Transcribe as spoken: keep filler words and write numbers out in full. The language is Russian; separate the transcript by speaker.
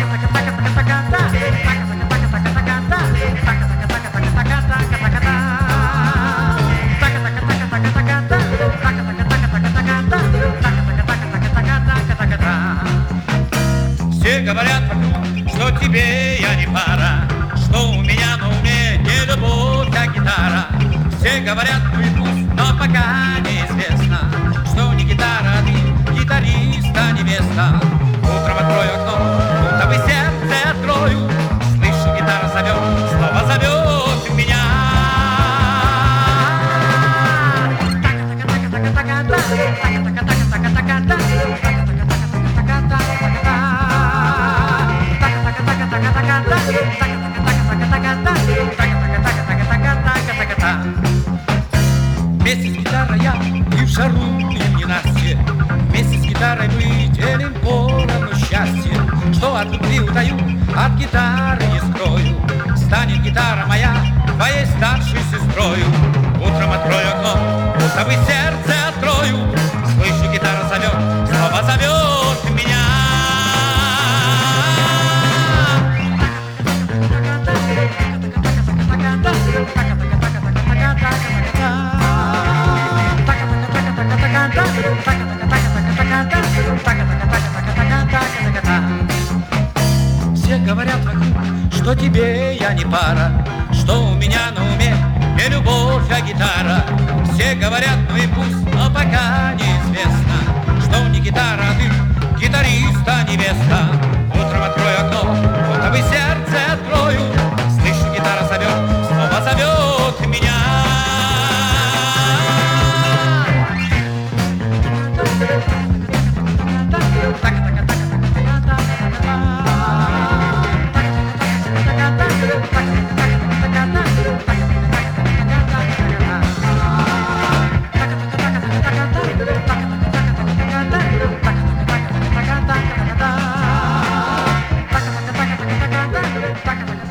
Speaker 1: Все говорят вокруг, что тебе я не пара, что у меня на уме не любовь, а гитара. Все говорят, ну и пусть, но пока неизвестно, что не гитара, а ты гитариста невеста. Утром открою окно, будто бы сердце открою, слышу, гитара зовет, снова зовет меня. Вместе с гитарой я и в жару, и в ненастье, вместе с гитарой мы делим поровну счастье. Что от любви утаю, от гитары не скрою, станет гитара моя твоей старшей сестрою. Утром открою окно, будто бы сердце открою, слышу, гитара зовет, снова зовет меня. Все говорят вокруг, что тебе я не пара, что у меня на уме не любовь, а гитара. Все говорят, ну и пусть, но пока неизвестно, что не гитара, а ты гитариста невеста. Утром открою окно, будто бы сердце открою, слышу, гитара зовет, снова зовет меня.
Speaker 2: Taka, taka.